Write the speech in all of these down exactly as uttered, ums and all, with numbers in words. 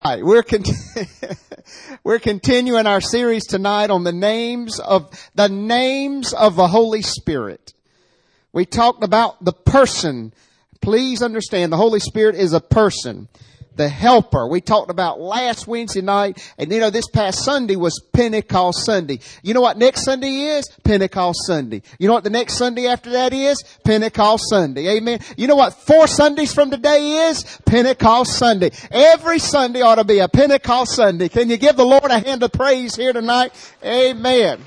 All right, we're con- we're continuing our series tonight on the names of the names of the Holy Spirit. We talked about the person. Please understand, the Holy Spirit is a person, the helper. We talked about last Wednesday night, and you know this past Sunday was Pentecost Sunday. You know what next Sunday is? Pentecost Sunday. You know what the next Sunday after that is? Pentecost Sunday. Amen. You know what four Sundays from today is? Pentecost Sunday. Every Sunday ought to be a Pentecost Sunday. Can you give the Lord a hand of praise here tonight? Amen.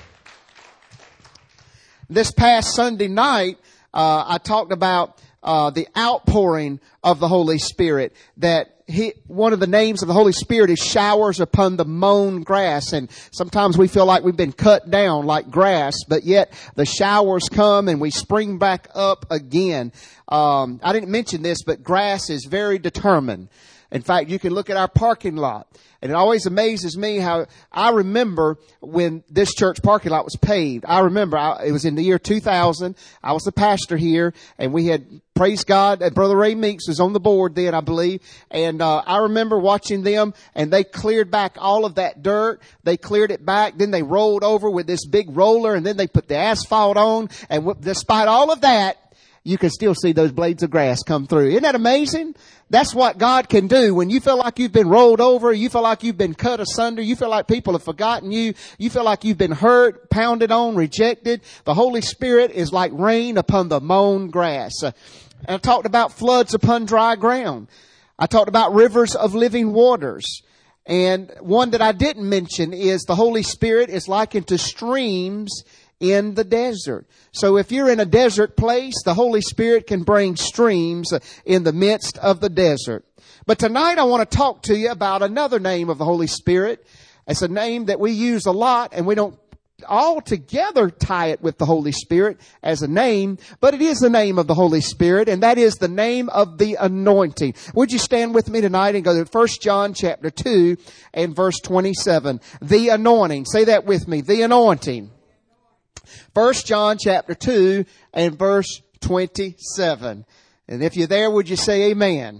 This past Sunday night, uh, I talked about uh, the outpouring of the Holy Spirit, that He, one of the names of the Holy Spirit is showers upon the mown grass. And sometimes we feel like we've been cut down like grass, but yet the showers come and we spring back up again. Um, I didn't mention this, but grass is very determined. In fact, you can look at our parking lot, and it always amazes me how I remember when this church parking lot was paved. I remember I, it was in the year two thousand. I was the pastor here, and we had, praise God, and Brother Ray Meeks was on the board then, I believe. And uh, I remember watching them, and they cleared back all of that dirt. They cleared it back. Then they rolled over with this big roller, and then they put the asphalt on. And w- despite all of that, you can still see those blades of grass come through. Isn't that amazing? That's what God can do. When you feel like you've been rolled over, you feel like you've been cut asunder, you feel like people have forgotten you, you feel like you've been hurt, pounded on, rejected, the Holy Spirit is like rain upon the mown grass. Uh, I talked about floods upon dry ground. I talked about rivers of living waters. And one that I didn't mention is the Holy Spirit is likened to streams in the desert. So if you're in a desert place, the Holy Spirit can bring streams in the midst of the desert. But tonight I want to talk to you about another name of the Holy Spirit. It's a name that we use a lot, and we don't altogether tie it with the Holy Spirit as a name, but it is the name of the Holy Spirit, and that is the name of the anointing. Would you stand with me tonight and go to First John chapter two and verse twenty-seven. The anointing. Say that with me. The anointing. First John chapter two and verse twenty-seven. And if you're there, would you say amen?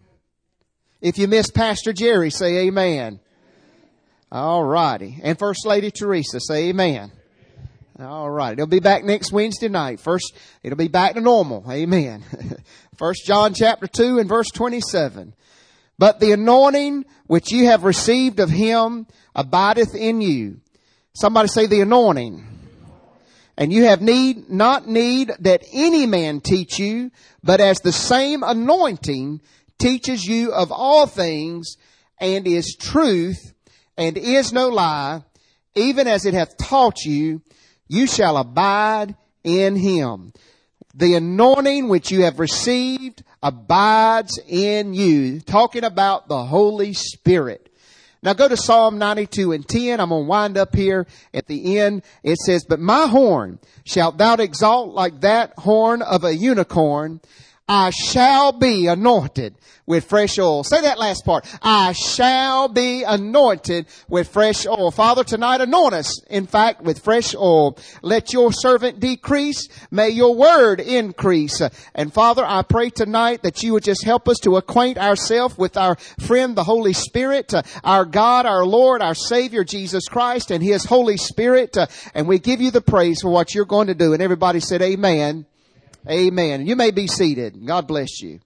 If you missed Pastor Jerry, say amen. All righty. And First Lady Teresa, say amen. All right. It'll be back next Wednesday night. First, it'll be back to normal. Amen. First John chapter two and verse twenty-seven. But the anointing which you have received of him abideth in you. Somebody say the anointing. And you have need, not need that any man teach you, but as the same anointing teaches you of all things, and is truth, and is no lie, even as it hath taught you, you shall abide in him. The anointing which you have received abides in you. Talking about the Holy Spirit. Now go to Psalm ninety-two and ten. I'm going to wind up here at the end. It says, but my horn shalt thou exalt like that horn of a unicorn. I shall be anointed with fresh oil. Say that last part. I shall be anointed with fresh oil. Father, tonight anoint us, in fact, with fresh oil. Let your servant decrease. May your word increase. And Father, I pray tonight that you would just help us to acquaint ourselves with our friend, the Holy Spirit, uh, our God, our Lord, our Savior, Jesus Christ, and his Holy Spirit. Uh, and we give you the praise for what you're going to do. And everybody said amen. Amen. You may be seated. God bless you.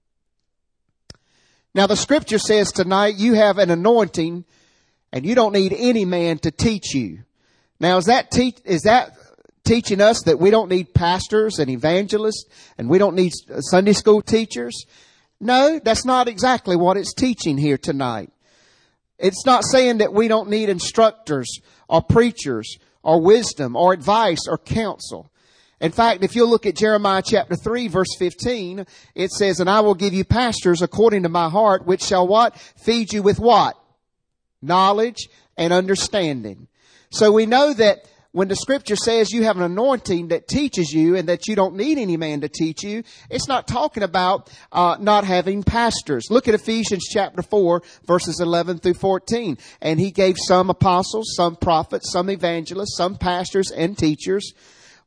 Now the scripture says tonight you have an anointing and you don't need any man to teach you. Now is that te- is that teaching us that we don't need pastors and evangelists and we don't need Sunday school teachers? No, that's not exactly what it's teaching here tonight. It's not saying that we don't need instructors or preachers or wisdom or advice or counsel. In fact, if you'll look at Jeremiah chapter three, verse fifteen, it says, and I will give you pastors according to my heart, which shall what? Feed you with what? Knowledge and understanding. So we know that when the scripture says you have an anointing that teaches you and that you don't need any man to teach you, it's not talking about uh, not having pastors. Look at Ephesians chapter four, verses eleven through fourteen. And he gave some apostles, some prophets, some evangelists, some pastors and teachers.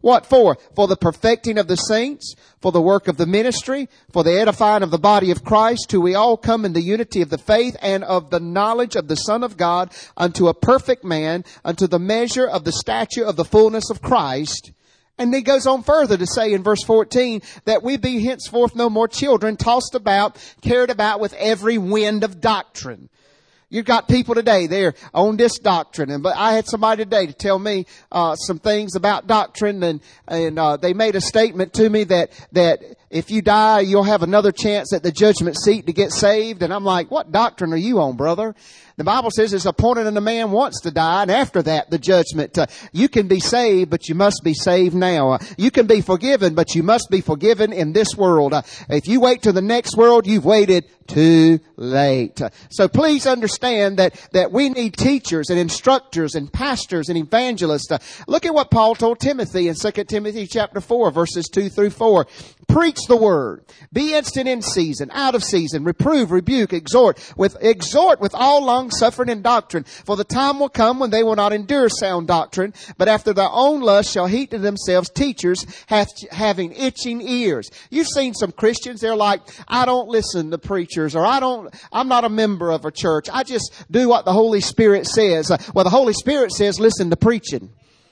What for? For the perfecting of the saints, for the work of the ministry, for the edifying of the body of Christ, till we all come in the unity of the faith and of the knowledge of the Son of God, unto a perfect man, unto the measure of the stature of the fullness of Christ. And he goes on further to say in verse fourteen, that we be henceforth no more children, tossed about, carried about with every wind of doctrine. You've got people today, they're on this doctrine. And but I had somebody today to tell me uh some things about doctrine, and and uh they made a statement to me that that if you die, you'll have another chance at the judgment seat to get saved. And I'm like, what doctrine are you on, brother? The Bible says it's appointed unto man once to die, and after that, the judgment. Uh, you can be saved, but you must be saved now. Uh, you can be forgiven, but you must be forgiven in this world. Uh, if you wait to the next world, you've waited too late. Uh, so please understand that, that we need teachers and instructors and pastors and evangelists. Uh, look at what Paul told Timothy in Second Timothy chapter four, verses two through four. Preach the word. Be instant in season, out of season. Reprove, rebuke, exhort with, exhort with all long suffering and doctrine. For the time will come when they will not endure sound doctrine, but after their own lust shall heap to themselves teachers hath, having itching ears. You've seen some Christians, they're like, I don't listen to preachers, or I don't, I'm not a member of a church. I just do what the Holy Spirit says. Uh, well, the Holy Spirit says, listen to preaching.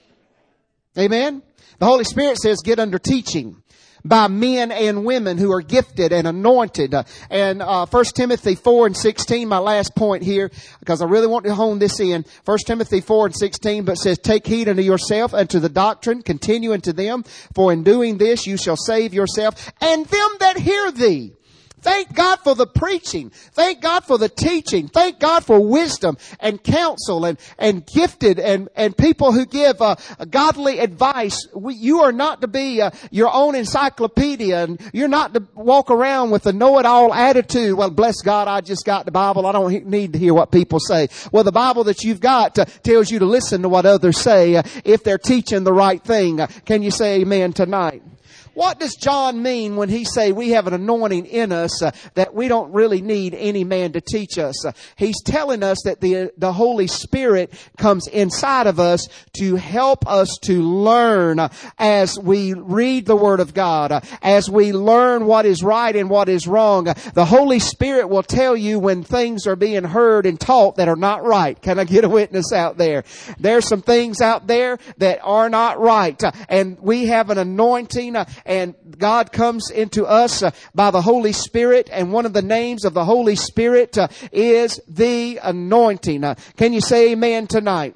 Amen? The Holy Spirit says, get under teaching by men and women who are gifted and anointed. Uh, and uh, First Timothy four and sixteen, my last point here, because I really want to hone this in. First Timothy four and sixteen, but says, take heed unto yourself and to the doctrine, continue unto them, for in doing this you shall save yourself and them that hear thee. Thank God for the preaching. Thank God for the teaching. Thank God for wisdom and counsel and, and gifted and, and people who give uh, godly advice. We, you are not to be uh, your own encyclopedia, and you're not to walk around with a know-it-all attitude. Well, bless God, I just got the Bible. I don't need to hear what people say. Well, the Bible that you've got uh, tells you to listen to what others say uh, if they're teaching the right thing. Uh, can you say amen tonight? What does John mean when he say we have an anointing in us uh, that we don't really need any man to teach us? Uh, he's telling us that the the Holy Spirit comes inside of us to help us to learn uh, as we read the Word of God, uh, as we learn what is right and what is wrong. Uh, the Holy Spirit will tell you when things are being heard and taught that are not right. Can I get a witness out there? There's some things out there that are not right, uh, and we have an anointing. Uh, And God comes into us uh, by the Holy Spirit. And one of the names of the Holy Spirit uh, is the anointing. Uh, can you say amen tonight?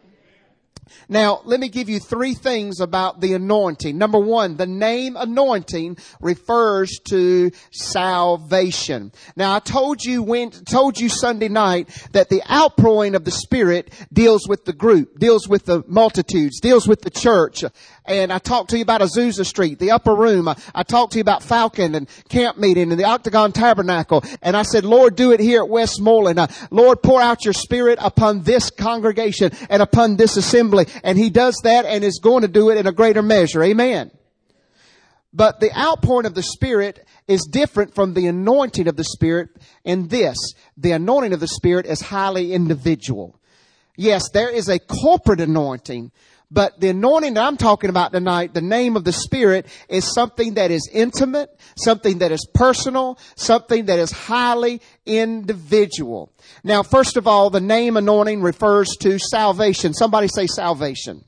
Now, let me give you three things about the anointing. Number one, the name anointing refers to salvation. Now, I told you when, told you Sunday night that the outpouring of the Spirit deals with the group, deals with the multitudes, deals with the church. And I talked to you about Azusa Street, the upper room. I, I talked to you about Falcon and camp meeting and the Octagon Tabernacle. And I said, Lord, do it here at Westmoreland. Uh, Lord, pour out your Spirit upon this congregation and upon this assembly. And He does that and is going to do it in a greater measure. Amen. But the outpouring of the Spirit is different from the anointing of the Spirit in this. The anointing of the Spirit is highly individual. Yes, there is a corporate anointing, but the anointing that I'm talking about tonight, the name of the Spirit, is something that is intimate, something that is personal, something that is highly individual. Now, first of all, the name anointing refers to salvation. Somebody say salvation.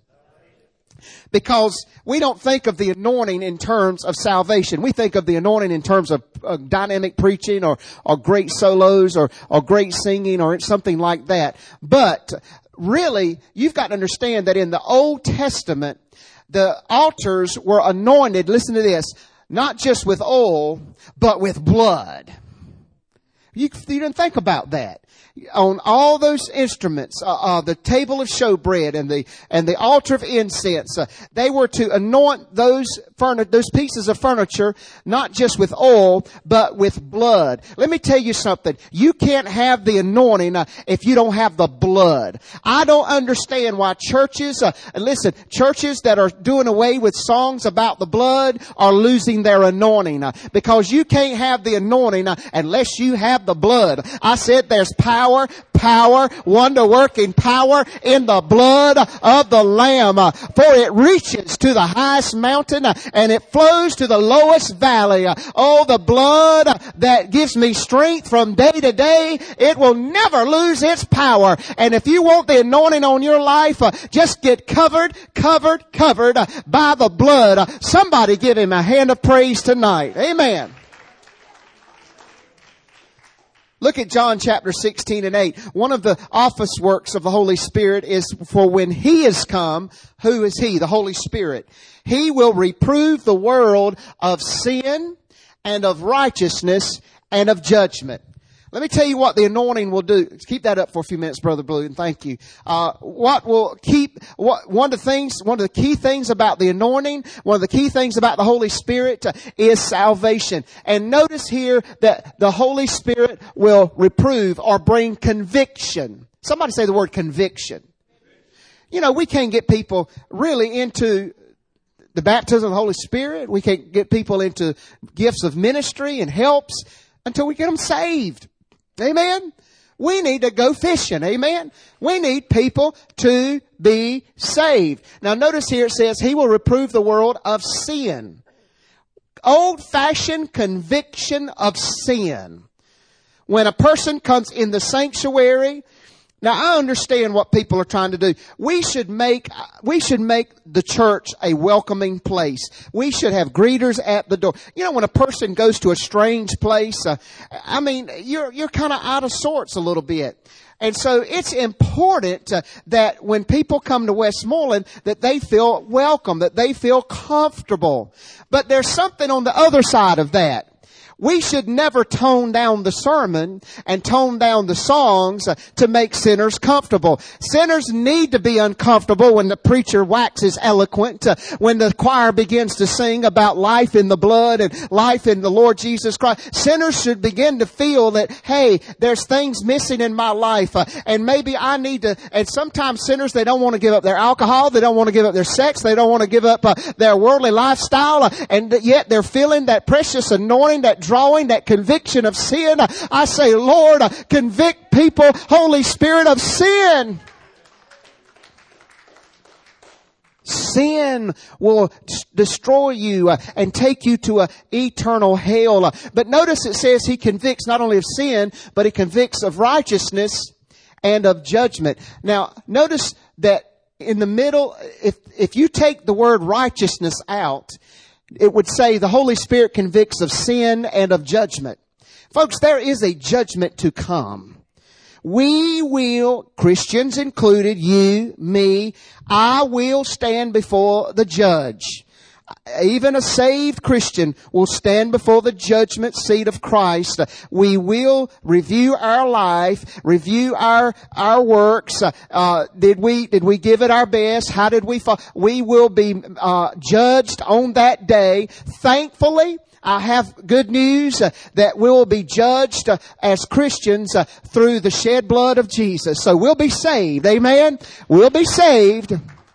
Because we don't think of the anointing in terms of salvation. We think of the anointing in terms of uh, dynamic preaching or, or great solos or, or great singing or something like that. But really, you've got to understand that in the Old Testament, the altars were anointed, listen to this, not just with oil, but with blood. You, you didn't think about that. On all those instruments, uh, uh, the table of showbread and the and the altar of incense, uh, they were to anoint those furni- those pieces of furniture not just with oil but with blood. Let me tell you something: you can't have the anointing uh, if you don't have the blood. I don't understand why churches, uh, listen, churches that are doing away with songs about the blood are losing their anointing uh, because you can't have the anointing uh, unless you have the the blood. I said there's power, power, wonder-working power in the blood of the Lamb. For it reaches to the highest mountain and it flows to the lowest valley. Oh, the blood that gives me strength from day to day, it will never lose its power. And if you want the anointing on your life, just get covered, covered, covered by the blood. Somebody give him a hand of praise tonight. Amen. Look at John chapter sixteen and eight. One of the office works of the Holy Spirit is for when He is come. Who is He? The Holy Spirit. He will reprove the world of sin and of righteousness and of judgment. Let me tell you what the anointing will do. Keep that up for a few minutes, Brother Blue, and thank you. Uh, what will keep, what, one of the things, one of the key things about the anointing, one of the key things about the Holy Spirit uh, is salvation. And notice here that the Holy Spirit will reprove or bring conviction. Somebody say the word conviction. You know, we can't get people really into the baptism of the Holy Spirit. We can't get people into gifts of ministry and helps until we get them saved. Amen. We need to go fishing. Amen. We need people to be saved. Now notice here it says He will reprove the world of sin. Old-fashioned conviction of sin. When a person comes in the sanctuary. Now I understand what people are trying to do. We should make, we should make the church a welcoming place. We should have greeters at the door. You know, when a person goes to a strange place, uh, I mean, you're, you're kind of out of sorts a little bit. And so it's important uh, that when people come to Westmoreland, that they feel welcome, that they feel comfortable. But there's something on the other side of that. We should never tone down the sermon and tone down the songs to make sinners comfortable. Sinners need to be uncomfortable when the preacher waxes eloquent, when the choir begins to sing about life in the blood and life in the Lord Jesus Christ. Sinners should begin to feel that, hey, there's things missing in my life, uh, and maybe I need to, and sometimes sinners, they don't want to give up their alcohol, they don't want to give up their sex, they don't want to give up uh, their worldly lifestyle, uh, and yet they're feeling that precious anointing, that drawing, that conviction of sin. I say, Lord, convict people, Holy Spirit, of sin. Sin will destroy you uh, and take you to a eternal hell. Uh, but notice it says He convicts not only of sin, but He convicts of righteousness and of judgment. Now, notice that in the middle, if if you take the word righteousness out, it would say the Holy Spirit convicts of sin and of judgment. Folks, there is a judgment to come. We will, Christians included, you, me, I will stand before the judge. Even a saved Christian will stand before the judgment seat of Christ. We will review our life, review our our works. Uh, did we did we give it our best? How did we fall? We will be uh, judged on that day. Thankfully, I have good news uh, that we will be judged uh, as Christians uh, through the shed blood of Jesus. So we'll be saved. Amen. We'll be saved.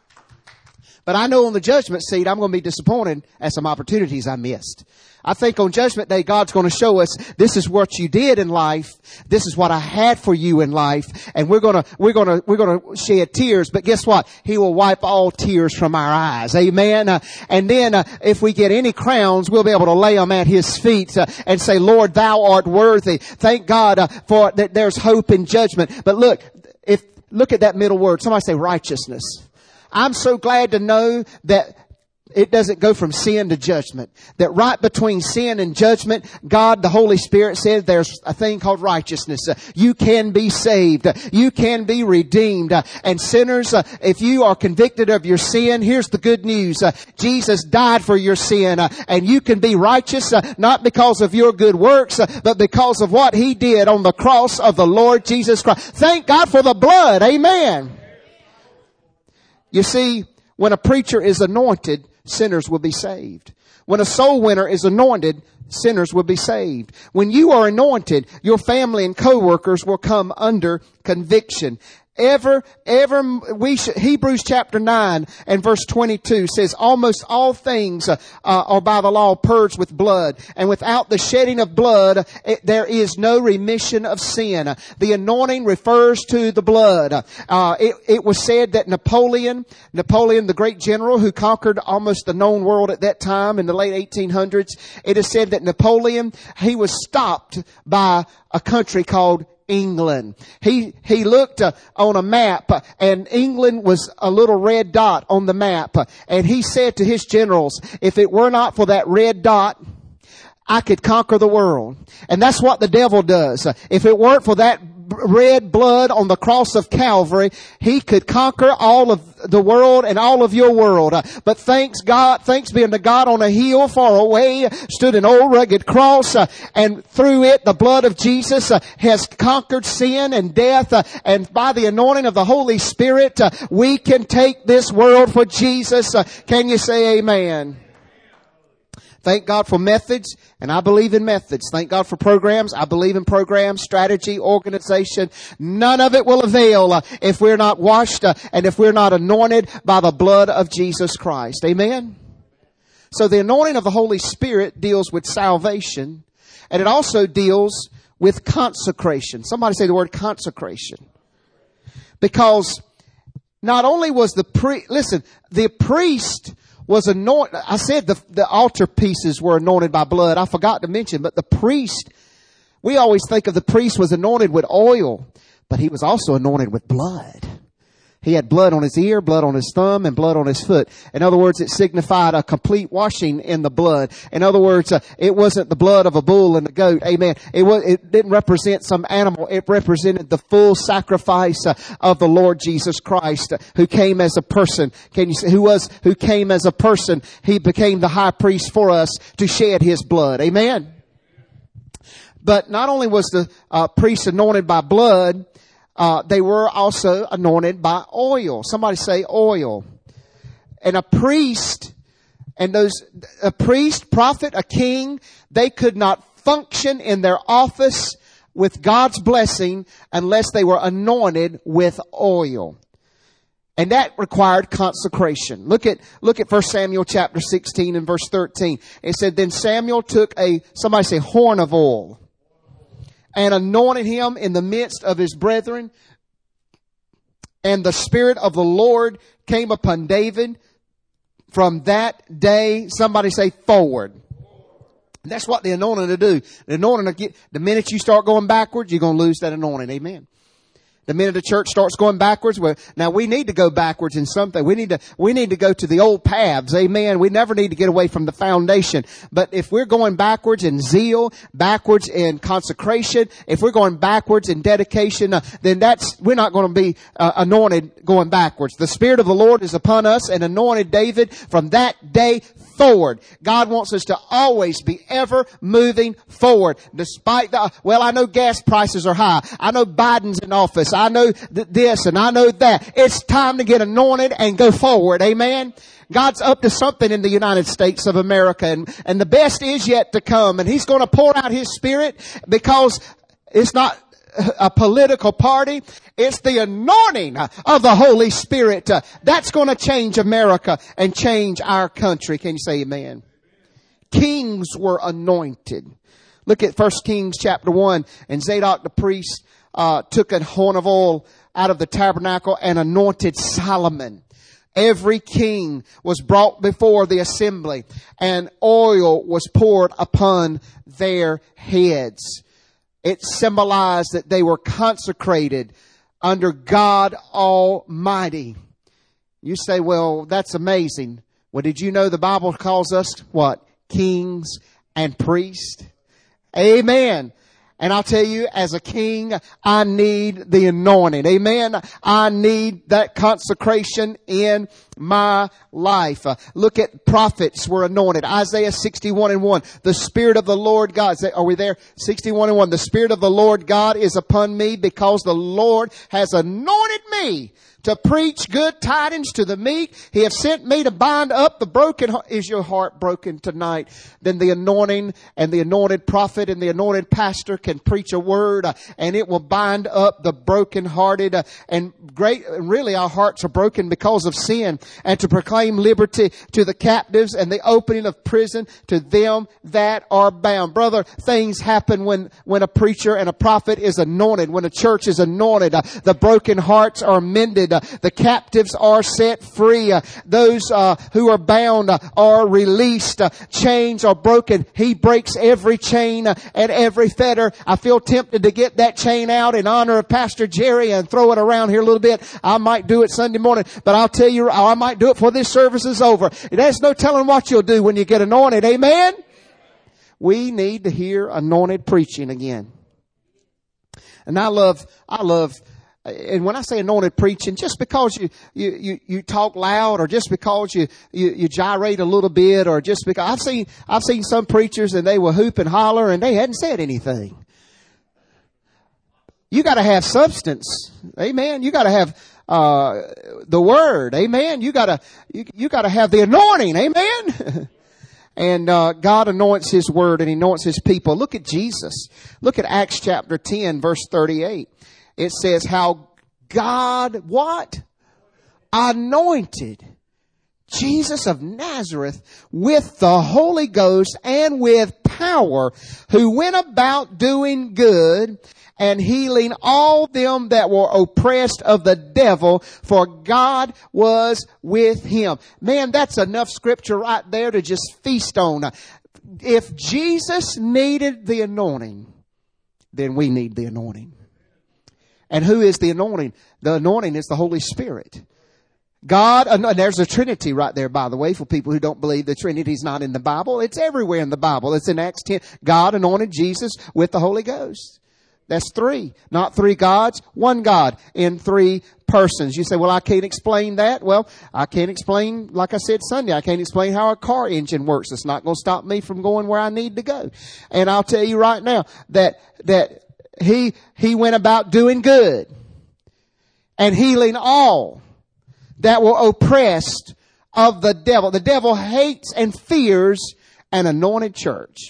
But I know on the judgment seat, I'm going to be disappointed at some opportunities I missed. I think on Judgment Day, God's going to show us this is what you did in life. This is what I had for you in life. And we're going to, we're going to, we're going to shed tears. But guess what? He will wipe all tears from our eyes. Amen. Uh, and then uh, if we get any crowns, we'll be able to lay them at His feet uh, and say, Lord, Thou art worthy. Thank God uh, for that. There's hope in judgment. But look, if, look at that middle word. Somebody say righteousness. I'm so glad to know that it doesn't go from sin to judgment. That right between sin and judgment, God, the Holy Spirit says there's a thing called righteousness. Uh, you can be saved. Uh, you can be redeemed. Uh, and sinners, uh, if you are convicted of your sin, here's the good news. Uh, Jesus died for your sin. Uh, and you can be righteous, uh, not because of your good works, uh, but because of what He did on the cross of the Lord Jesus Christ. Thank God for the blood. Amen. You see, when a preacher is anointed, sinners will be saved. When a soul winner is anointed, sinners will be saved. When you are anointed, your family and co-workers will come under conviction. Ever, ever, we should, Hebrews chapter nine and verse twenty-two says, almost all things uh, are by the law purged with blood, and without the shedding of blood, it, there is no remission of sin. The anointing refers to the blood. Uh, it, it was said that Napoleon, Napoleon, the great general who conquered almost the known world at that time in the late eighteen hundreds, it is said that Napoleon, he was stopped by a country called England. He, he looked uh, on a map uh, and England was a little red dot on the map. Uh, and he said to his generals, if it were not for that red dot, I could conquer the world. And that's what the devil does. Uh, if it weren't for that red blood on the cross of Calvary, he could conquer all of the world and all of your world. Uh, but thanks God, thanks be unto God, on a hill far away stood an old rugged cross, uh, and through it the blood of Jesus uh, has conquered sin and death, uh, and by the anointing of the Holy Spirit uh, we can take this world for Jesus. Uh, can you say amen? Thank God for methods, and I believe in methods. Thank God for programs. I believe in programs, strategy, organization. None of it will avail uh, if we're not washed uh, and if we're not anointed by the blood of Jesus Christ. Amen? So the anointing of the Holy Spirit deals with salvation, and it also deals with consecration. Somebody say the word consecration. Because not only was the priest, listen, the priest was anointed. I said the, the altar pieces were anointed by blood. I forgot to mention, but the priest, we always think of the priest was anointed with oil, but he was also anointed with blood. He had blood on his ear, blood on his thumb, and blood on his foot. In other words, it signified a complete washing in the blood. In other words, uh, it wasn't the blood of a bull and a goat. Amen. It was, it didn't represent some animal. It represented the full sacrifice uh, of the Lord Jesus Christ, uh, who came as a person. Can you say, who was, who came as a person? He became the high priest for us to shed his blood. Amen. But not only was the uh, priest anointed by blood, Uh, they were also anointed by oil. Somebody say oil. And a priest, and those, a priest, prophet, a king, they could not function in their office with God's blessing unless they were anointed with oil. And that required consecration. Look at, look at First Samuel chapter sixteen and verse thirteen. It said, then Samuel took a, somebody say horn of oil, and anointed him in the midst of his brethren. And the Spirit of the Lord came upon David from that day. Somebody say forward. That's what the anointing to do. The anointing to get, the minute you start going backwards, you're going to lose that anointing. Amen. The minute the church starts going backwards, well, now we need to go backwards in something. We need to, we need to go to the old paths. Amen. We never need to get away from the foundation. But if we're going backwards in zeal, backwards in consecration, if we're going backwards in dedication, uh, then that's, we're not going to be uh, anointed going backwards. The Spirit of the Lord is upon us and anointed David from that day forward. God wants us to always be ever moving forward. Despite the, well, I know gas prices are high. I know Biden's in office. I know th- this and I know that. It's time to get anointed and go forward. Amen. God's up to something in the United States of America, and, and the best is yet to come. And He's going to pour out His Spirit, because it's not a political party. It's the anointing of the Holy Spirit. Uh, that's going to change America and change our country. Can you say amen? Kings were anointed. Look at First Kings chapter one. And Zadok the priest uh, took a horn of oil out of the tabernacle and anointed Solomon. Every king was brought before the assembly, and oil was poured upon their heads. It symbolized that they were consecrated under God Almighty. You say, well, that's amazing. Well, did you know the Bible calls us what? Kings and priests. Amen. And I'll tell you, as a king, I need the anointing. Amen. I need that consecration in my life. Uh, look at prophets were anointed. Isaiah sixty-one and one. The Spirit of the Lord God. Are we there? sixty-one and one. The Spirit of the Lord God is upon me because the Lord has anointed me to preach good tidings to the meek. He has sent me to bind up the broken heart. Is your heart broken tonight? Then the anointing and the anointed prophet and the anointed pastor can preach a word uh, and it will bind up the brokenhearted. Uh, and great, really our hearts are broken because of sin, and to proclaim liberty to the captives and the opening of prison to them that are bound. Brother, things happen when, when a preacher and a prophet is anointed, when a church is anointed. Uh, the broken hearts are mended. Uh, the captives are set free. Uh, those uh, who are bound uh, are released. Uh, chains are broken. He breaks every chain uh, and every fetter. I feel tempted to get that chain out in honor of Pastor Jerry and throw it around here a little bit. I might do it Sunday morning, but I'll tell you, I might do it before this service is over. There's no telling what you'll do when you get anointed. Amen? We need to hear anointed preaching again. And I love, I love, and when I say anointed preaching, just because you, you, you, you talk loud, or just because you, you, you gyrate a little bit, or just because I've seen, I've seen some preachers and they will hoop and holler and they hadn't said anything. You gotta have substance. Amen. You gotta have, uh, the word. Amen. You gotta, you, you gotta have the anointing. Amen. And uh, God anoints His word and He anoints His people. Look at Jesus. Look at Acts chapter ten, verse thirty-eight. It says how God, what? Anointed Jesus of Nazareth with the Holy Ghost and with power, who went about doing good and healing all them that were oppressed of the devil, for God was with Him. Man, that's enough scripture right there to just feast on. If Jesus needed the anointing, then we need the anointing. And who is the anointing? The anointing is the Holy Spirit. God, and there's a Trinity right there, by the way, for people who don't believe the Trinity's not in the Bible. It's everywhere in the Bible. It's in Acts ten. God anointed Jesus with the Holy Ghost. That's three. Not three gods, one God in three persons. You say, well, I can't explain that. Well, I can't explain, like I said Sunday, I can't explain how a car engine works. It's not going to stop me from going where I need to go. And I'll tell you right now that, that he, he went about doing good and healing all that were oppressed of the devil. The devil hates and fears an anointed church.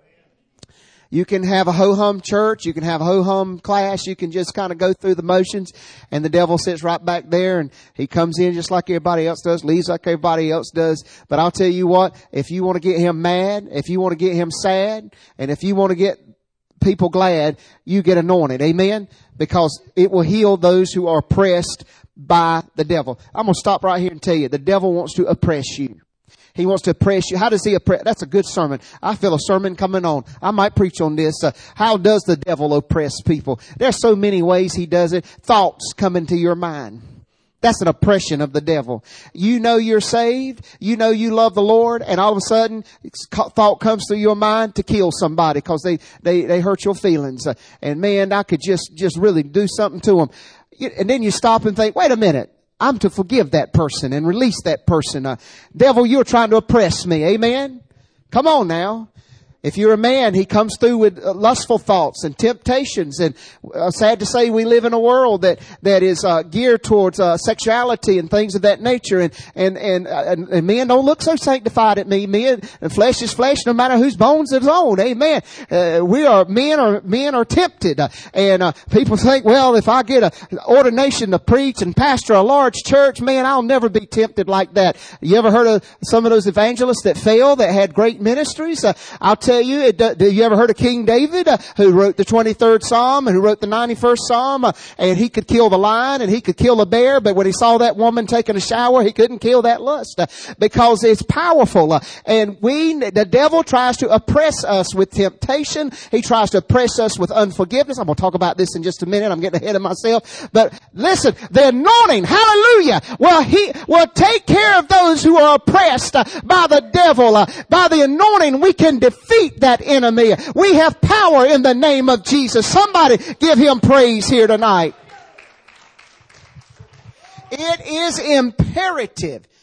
You can have a ho-hum church. You can have a ho-hum class. You can just kind of go through the motions, and the devil sits right back there, and he comes in just like everybody else does, leaves like everybody else does. But I'll tell you what, if you want to get him mad, if you want to get him sad, and if you want to get people glad, you get anointed. Amen? Because it will heal those who are oppressed by the devil. I'm going to stop right here and tell you, the devil wants to oppress you. He wants to oppress you. How does he oppress? That's a good sermon. I feel a sermon coming on. I might preach on this. Uh, how does the devil oppress people? There's so many ways he does it. Thoughts come into your mind. That's an oppression of the devil. You know you're saved. You know you love the Lord. And all of a sudden, thought comes through your mind to kill somebody because they, they, they hurt your feelings. Uh, and man, I could just, just really do something to them. And then you stop and think, wait a minute. I'm to forgive that person and release that person. Uh, devil, you're trying to oppress me. Amen? Come on now. If you're a man, he comes through with uh, lustful thoughts and temptations. And uh, sad to say, we live in a world that that is uh, geared towards uh, sexuality and things of that nature. And and and, uh, and and men don't look so sanctified at me. Men, and flesh is flesh, no matter whose bones is on. Amen. Uh, we are men are men are tempted, uh, and uh, people think, well, if I get a ordination to preach and pastor a large church, man, I'll never be tempted like that. You ever heard of some of those evangelists that failed that had great ministries? Uh, I'll tell you, it, uh, you ever heard of King David, uh, who wrote the twenty-third Psalm and who wrote the ninety-first Psalm, uh, and he could kill the lion and he could kill the bear, but when he saw that woman taking a shower, he couldn't kill that lust, uh, because it's powerful. Uh, and we, the devil tries to oppress us with temptation. He tries to oppress us with unforgiveness. I'm going to talk about this in just a minute. I'm getting ahead of myself. But listen, the anointing, hallelujah, well, he will take care of those who are oppressed uh, by the devil. Uh, by the anointing, we can defeat that enemy. We have power in the name of Jesus. Somebody give him praise here tonight. It is imperative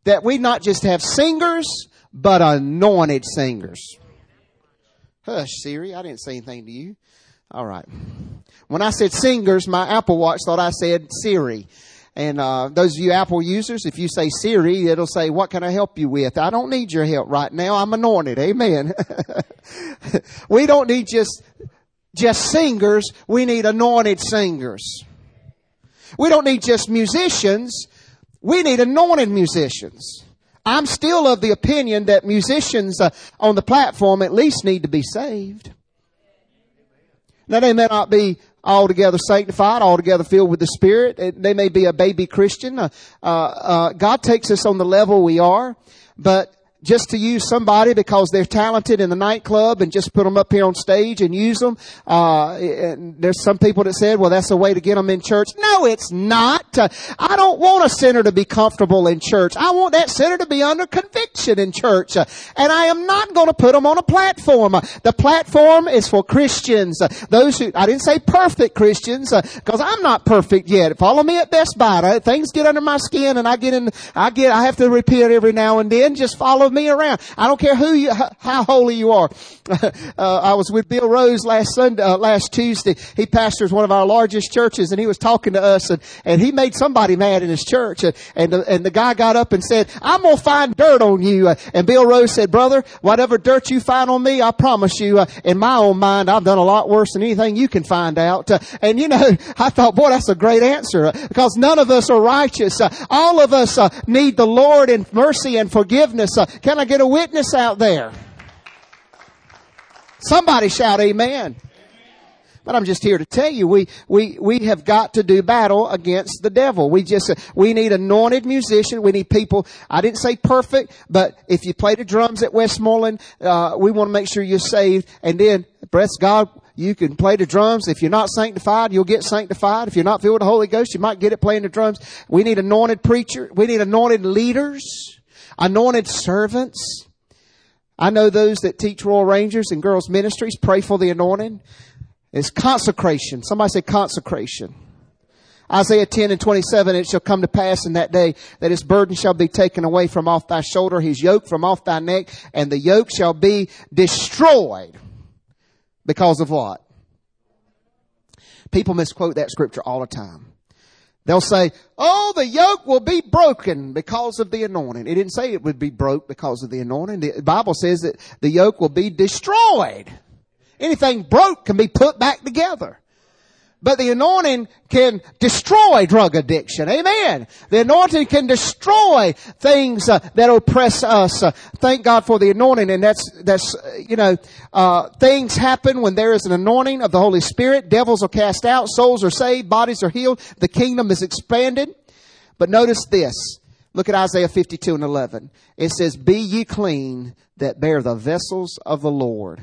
that we not just have singers, but anointed singers. Hush, Siri, I didn't say anything to you. All right. When I said singers, my Apple Watch thought I said Siri. And uh those of you Apple users, if you say Siri, it'll say, what can I help you with? I don't need your help right now. I'm anointed. Amen. We don't need just just singers. We need anointed singers. We don't need just musicians. We need anointed musicians. I'm still of the opinion that musicians uh, on the platform at least need to be saved. Now, they may not be altogether sanctified, altogether filled with the Spirit. They may be a baby Christian. Uh, uh, God takes us on the level we are, but just to use somebody because they're talented in the nightclub and just put them up here on stage and use them. Uh, and there's some people that said, well, that's a way to get them in church. No, it's not. Uh, I don't want a sinner to be comfortable in church. I want that sinner to be under conviction in church. Uh, and I am not going to put them on a platform. Uh, the platform is for Christians. Uh, those who, I didn't say perfect Christians, uh, cause I'm not perfect yet. Follow me at Best Buy. Uh, things get under my skin and I get in, I get, I have to repent every now and then. Just follow me around. I don't care who you, how holy you are. uh, I was with Bill Rose last Sunday, uh, last Tuesday. He pastors one of our largest churches, and he was talking to us, and, and he made somebody mad in his church. And, and, the, and the guy got up and said, I'm going to find dirt on you. Uh, and Bill Rose said, brother, whatever dirt you find on me, I promise you, uh, in my own mind, I've done a lot worse than anything you can find out. Uh, and you know, I thought, boy, that's a great answer, uh, because none of us are righteous. Uh, all of us uh, need the Lord in mercy and forgiveness. Uh, can I get a witness out there? Somebody shout amen. But I'm just here to tell you, we, we, we have got to do battle against the devil. We just, we need anointed musicians. We need people, I didn't say perfect, but if you play the drums at Westmoreland, uh, we want to make sure you're saved. And then, bless God, you can play the drums. If you're not sanctified, you'll get sanctified. If you're not filled with the Holy Ghost, you might get it playing the drums. We need anointed preachers. We need anointed leaders, anointed servants. I know those that teach Royal Rangers and girls ministries. Pray for the anointing. It's consecration. Somebody say consecration. Isaiah ten and twenty-seven, it shall come to pass in that day that his burden shall be taken away from off thy shoulder, his yoke from off thy neck, and the yoke shall be destroyed. Because of what? People misquote that scripture all the time. They'll say, oh, the yoke will be broken because of the anointing. It didn't say it would be broke because of the anointing. The Bible says that the yoke will be destroyed. Anything broke can be put back together. But the anointing can destroy drug addiction. Amen. The anointing can destroy things uh, that oppress us. Uh, thank God for the anointing. And that's, that's, uh, you know, uh, things happen when there is an anointing of the Holy Spirit. Devils are cast out. Souls are saved. Bodies are healed. The kingdom is expanded. But notice this. Look at Isaiah fifty-two and eleven. It says, be ye clean that bear the vessels of the Lord.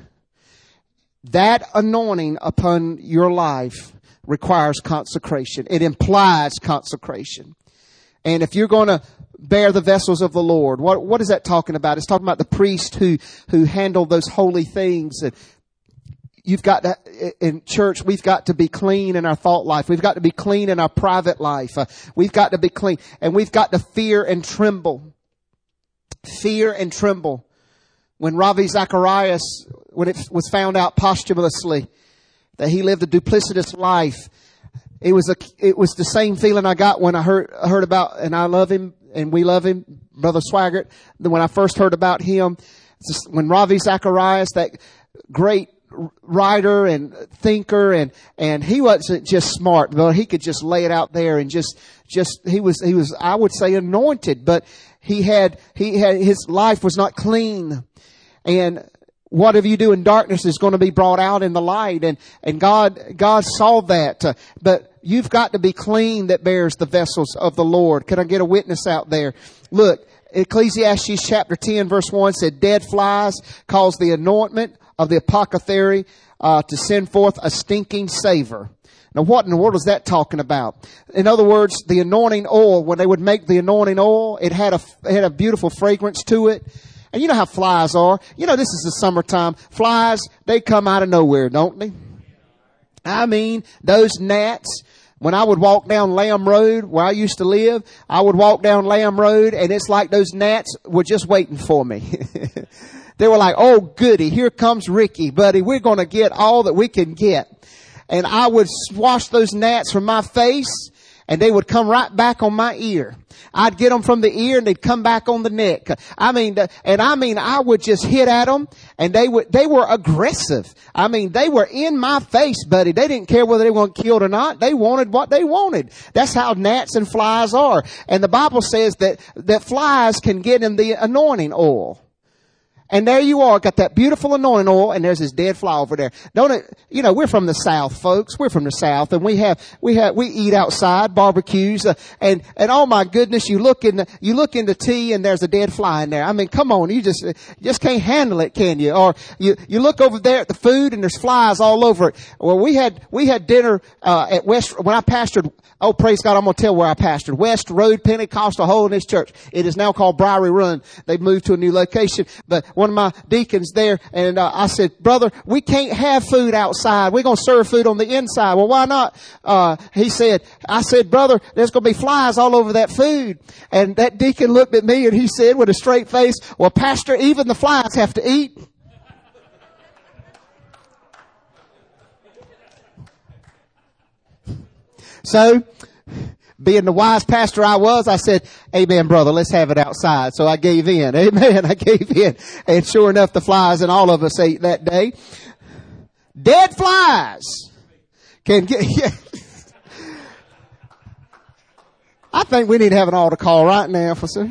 That anointing upon your life requires consecration. It implies consecration. And if you're going to bear the vessels of the Lord, what, what is that talking about? It's talking about the priest who, who handle those holy things. And you've got to, in church, we've got to be clean in our thought life. We've got to be clean in our private life. Uh, we've got to be clean. And we've got to fear and tremble. Fear and tremble. When Ravi Zacharias, when it was found out posthumously that he lived a duplicitous life, it was a, it was the same feeling I got when I heard, heard about, and I love him and we love him, Brother Swaggart. When I first heard about him, when Ravi Zacharias, that great writer and thinker, and, and he wasn't just smart, but he could just lay it out there and just, just, he was, he was, I would say anointed, but he had, he had, his life was not clean. And whatever you do in darkness is going to be brought out in the light. And, and God, God saw that. Uh, but you've got to be clean that bears the vessels of the Lord. Can I get a witness out there? Look, Ecclesiastes chapter ten verse one said, dead flies cause the anointment of the apothecary, uh, to send forth a stinking savor. Now, what in the world is that talking about? In other words, the anointing oil, when they would make the anointing oil, it had a, it had a beautiful fragrance to it. And you know how flies are. You know, this is the summertime. Flies, they come out of nowhere, don't they? I mean, those gnats, When I would walk down Lamb Road, where I used to live, I would walk down Lamb Road, and it's like those gnats were just waiting for me. They were like, oh goody, here comes Ricky, buddy. We're going to get all that we can get. And I would wash those gnats from my face, and they would come right back on my ear. I'd get them from the ear and they'd come back on the neck. I mean, and I mean, I would just hit at them, and they would, they were aggressive. I mean, they were in my face, buddy. They didn't care whether they were killed or not. They wanted what they wanted. That's how gnats and flies are. And the Bible says that, that flies can get in the anointing oil. And there you are, got that beautiful anointing oil, and there's this dead fly over there. Don't it, you know, we're from the South, folks. We're from the South, and we have, we have, we eat outside, barbecues, uh, and, and oh my goodness, you look in the, you look in the tea, and there's a dead fly in there. I mean, come on, you just, you just can't handle it, can you? Or you, you look over there at the food, and there's flies all over it. Well, we had, we had dinner, uh, at West, when I pastored, oh praise God, I'm gonna tell where I pastored. West Road Pentecostal Holiness Church. It is now called Briary Run. They've moved to a new location, but one of my deacons there, and uh, I said, brother, we can't have food outside. We're going to serve food on the inside. Well, why not? Uh, he said, I said, brother, there's going to be flies all over that food. And that deacon looked at me and he said with a straight face, well, pastor, even the flies have to eat. So, being the wise pastor I was, I said, amen, brother, let's have it outside. So I gave in. Amen. I gave in. And sure enough, the flies and all of us ate that day. Dead flies can get, yeah. I think we need to have an altar call right now for some.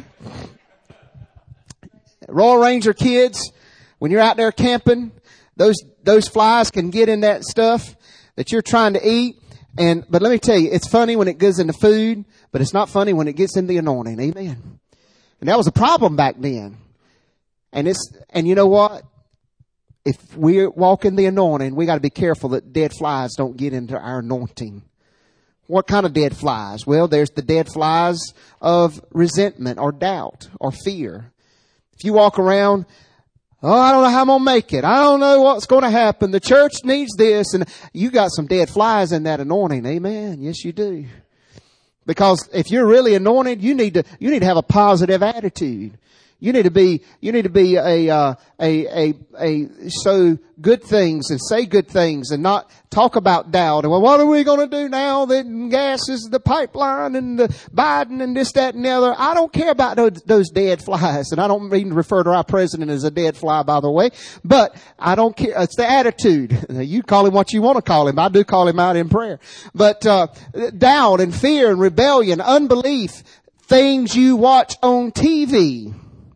Royal Ranger kids, when you're out there camping, those, those flies can get in that stuff that you're trying to eat. And, but let me tell you, it's funny when it goes into food, but it's not funny when it gets in the anointing. Amen. And that was a problem back then. And it's, and you know what? If we walk in the anointing, we got to be careful that dead flies don't get into our anointing. What kind of dead flies? Well, there's the dead flies of resentment or doubt or fear. If you walk around, oh, I don't know how I'm going to make it. I don't know what's going to happen. The church needs this. And you got some dead flies in that anointing. Amen. Yes, you do. Because if you're really anointed, you need to, you need to have a positive attitude. You need to be, you need to be a, uh, a, a, a, sow good things and say good things and not talk about doubt. And well, what are we going to do now that gas is the pipeline and the Biden and this, that, and the other? I don't care about those, those dead flies. And I don't even refer to our president as a dead fly, by the way, but I don't care. It's the attitude. You call him what you want to call him. I do call him out in prayer, but, uh, doubt and fear and rebellion, unbelief, things you watch on T V.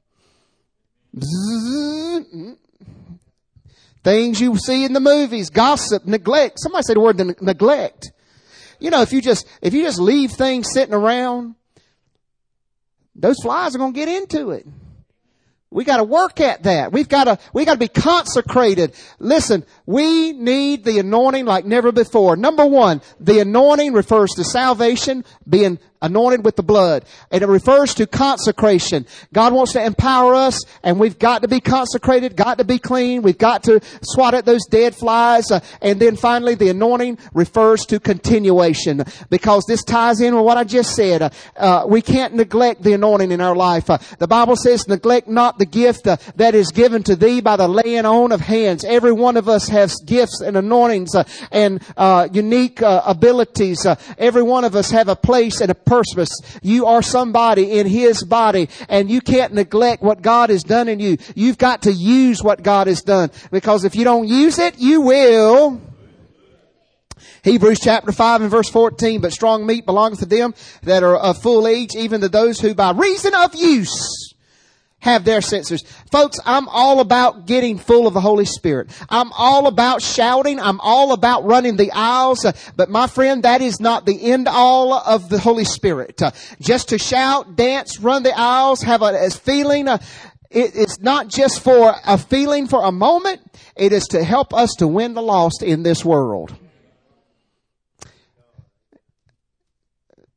Things you see in the movies, gossip, neglect. Somebody say the word neglect. You know, if you just, if you just leave things sitting around, those flies are going to get into it. We got to work at that. We've got to, we got to be consecrated. Listen, we need the anointing like never before. Number one, the anointing refers to salvation, being anointed with the blood. And it refers to consecration. God wants to empower us, and we've got to be consecrated, got to be clean. We've got to swat at those dead flies. Uh, and then finally, the anointing refers to continuation, because this ties in with what I just said. Uh, uh, we can't neglect the anointing in our life. Uh, the Bible says, neglect not the gift uh, that is given to thee by the laying on of hands. Every one of us has gifts and anointings uh, and uh, unique uh, abilities. Uh, every one of us have a place and a purpose. You are somebody in His body, and you can't neglect what God has done in you. You've got to use what God has done, because if you don't use it, you will. Hebrews chapter five and verse fourteen, but strong meat belongeth to them that are of full age, even to those who by reason of use have their senses. Folks, I'm all about getting full of the Holy Spirit. I'm all about shouting. I'm all about running the aisles. Uh, but my friend, that is not the end all of the Holy Spirit. Uh, just to shout, dance, run the aisles, have a, a feeling. Uh, it, it's not just for a feeling for a moment. It is to help us to win the lost in this world.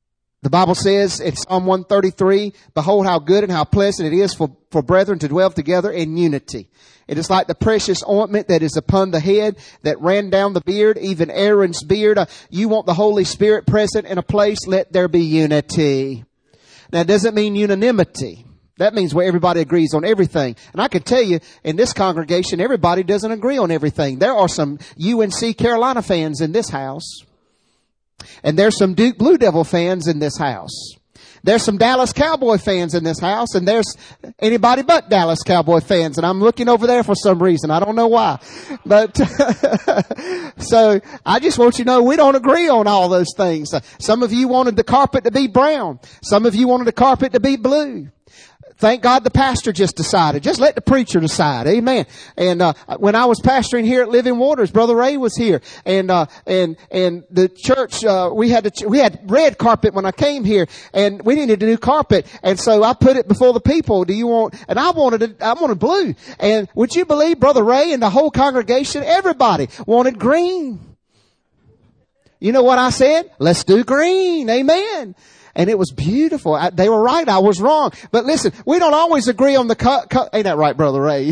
The Bible says in Psalm one thirty-three, behold how good and how pleasant it is for, for brethren to dwell together in unity. It is like the precious ointment that is upon the head that ran down the beard, even Aaron's beard. Uh, you want the Holy Spirit present in a place, let there be unity. Now, it doesn't mean unanimity. That means where everybody agrees on everything. And I can tell you, in this congregation, everybody doesn't agree on everything. There are some U N C Carolina fans in this house. And there's some Duke Blue Devil fans in this house. There's some Dallas Cowboy fans in this house, and there's anybody but Dallas Cowboy fans. And I'm looking over there for some reason. I don't know why. But, so I just want you to know we don't agree on all those things. Some of you wanted the carpet to be brown. Some of you wanted the carpet to be blue. Thank God the pastor just decided. Just let the preacher decide. Amen. And, uh, when I was pastoring here at Living Waters, Brother Ray was here. And, uh, and, and the church, uh, we had, the, we had red carpet when I came here, and we needed a new carpet. And so I put it before the people. Do you want, and I wanted it, I wanted blue. And would you believe Brother Ray and the whole congregation, everybody wanted green. You know what I said? Let's do green. Amen. And it was beautiful. I, they were right. I was wrong. But listen, we don't always agree on the cut. Cu- ain't that right, Brother Ray?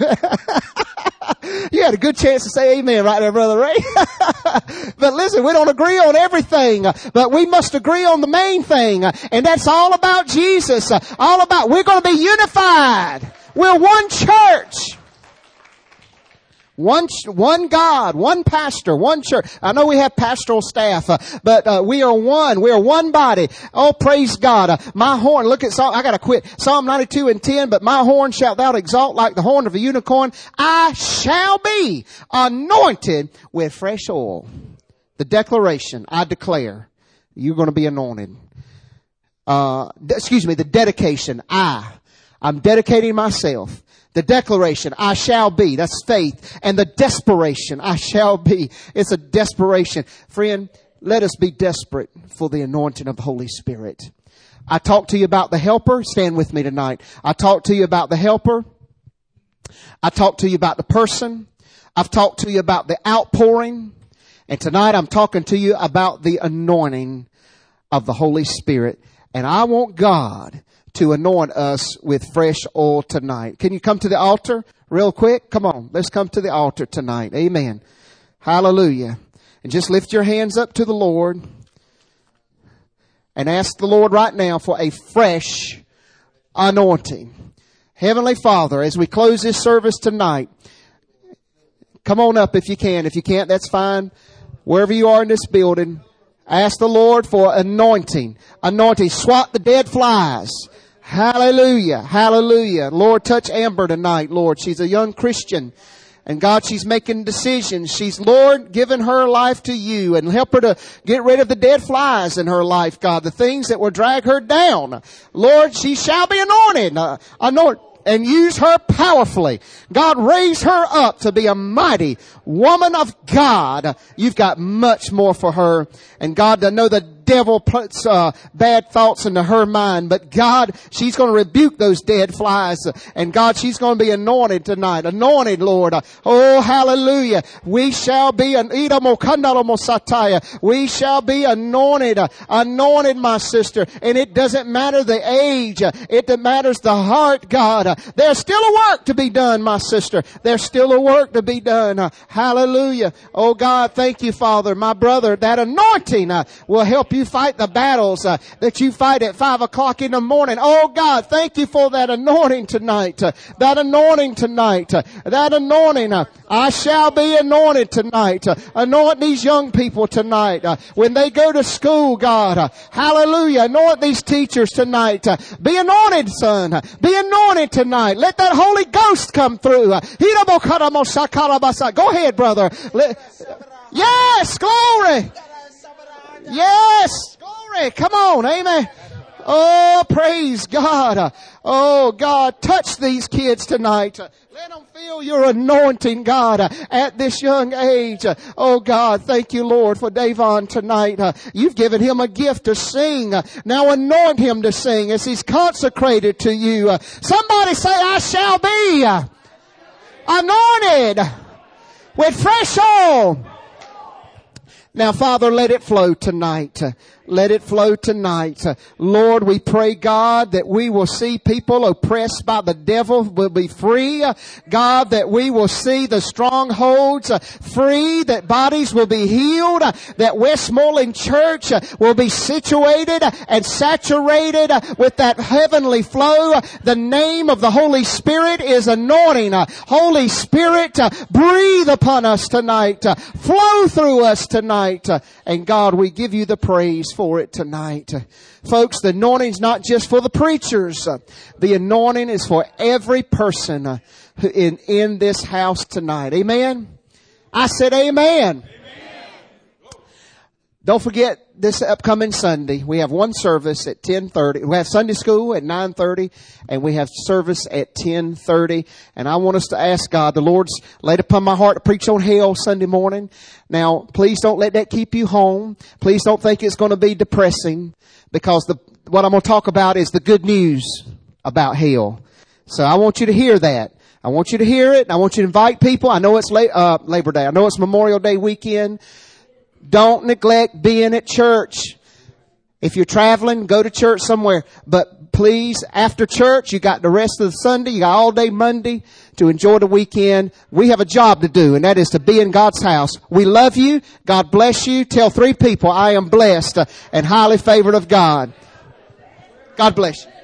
You had a good chance to say amen right there, Brother Ray. But listen, we don't agree on everything. But we must agree on the main thing. And that's all about Jesus. All about, we're going to be unified. We're one church. One, one God, one pastor, one church. I know we have pastoral staff, uh, but uh, we are one. We are one body. Oh, praise God. Uh, my horn, look at Psalm, I gotta quit. Psalm ninety-two and ten, but my horn shalt thou exalt like the horn of a unicorn. I shall be anointed with fresh oil. The declaration, I declare, you're going to be anointed. Uh, excuse me, the dedication, I, I'm dedicating myself. The declaration, I shall be, that's faith. And the desperation, I shall be. It's a desperation. Friend, let us be desperate for the anointing of the Holy Spirit. I talked to you about the helper. Stand with me tonight. I talked to you about the helper. I talked to you about the person. I've talked to you about the outpouring. And tonight I'm talking to you about the anointing of the Holy Spirit. And I want God to anoint us with fresh oil tonight. Can you come to the altar real quick? Come on. Let's come to the altar tonight. Amen. Hallelujah. And just lift your hands up to the Lord and ask the Lord right now for a fresh anointing. Heavenly Father, as we close this service tonight, come on up if you can. If you can't, that's fine. Wherever you are in this building, ask the Lord for anointing. Anointing. Swat the dead flies. Hallelujah. Hallelujah. Lord, touch Amber tonight, Lord. She's a young Christian. And God, she's making decisions. She's, Lord, giving her life to you, and help her to get rid of the dead flies in her life, God. The things that will drag her down. Lord, she shall be anointed. Uh, anoint. And use her powerfully. God, raise her up to be a mighty woman of God. You've got much more for her. And God, I know the devil puts uh, bad thoughts into her mind, but God, she's going to rebuke those dead flies. And God, she's going to be anointed tonight. Anointed, Lord. Oh, hallelujah. We shall be an we shall be anointed. Anointed, my sister. And it doesn't matter the age. It matters the heart, God. There's still a work to be done, my sister. There's still a work to be done. Hallelujah. Oh God, thank you, Father. My brother, that anointing uh, will help you fight the battles uh, that you fight at five o'clock in the morning. Oh God, thank you for that anointing tonight. Uh, that anointing tonight. Uh, that anointing. Uh, I shall be anointed tonight. Uh, anoint these young people tonight. Uh, when they go to school, God. Uh, hallelujah. Anoint these teachers tonight. Uh, be anointed, son. Uh, be anointed tonight. Let that Holy Ghost come through. Uh, Go ahead, brother. Let, yes, glory. Yes, glory. Come on, amen. Oh, praise God. Oh, God, touch these kids tonight. Let them feel your anointing, God, at this young age. Oh, God, thank you, Lord, for Davon tonight. You've given him a gift to sing. Now anoint him to sing as he's consecrated to you. Somebody say, I shall be anointed with fresh oil. Now, Father, let it flow tonight. Let it flow tonight. Lord, we pray, God, that we will see people oppressed by the devil will be free. God, that we will see the strongholds free, that bodies will be healed, that Westmoreland Church will be situated and saturated with that heavenly flow. The name of the Holy Spirit is anointing. Holy Spirit, breathe upon us tonight. Flow through us tonight. And God, we give you the praise for it tonight. Folks, the anointing is not just for the preachers. The anointing is for every person in, in this house tonight. Amen? I said amen. Amen. Don't forget this upcoming Sunday. We have one service at ten thirty. We have Sunday school at nine thirty, and we have service at ten thirty. And I want us to ask God. The Lord's laid upon my heart to preach on hell Sunday morning. Now, please don't let that keep you home. Please don't think it's going to be depressing, because the what I'm going to talk about is the good news about hell. So I want you to hear that. I want you to hear it. I want you to invite people. I know it's la- uh, Labor Day. I know it's Memorial Day weekend. Don't neglect being at church. If you're traveling, go to church somewhere. But please, after church, you got the rest of the Sunday, you got all day Monday to enjoy the weekend. We have a job to do, and that is to be in God's house. We love you. God bless you. Tell three people, I am blessed and highly favored of God. God bless you.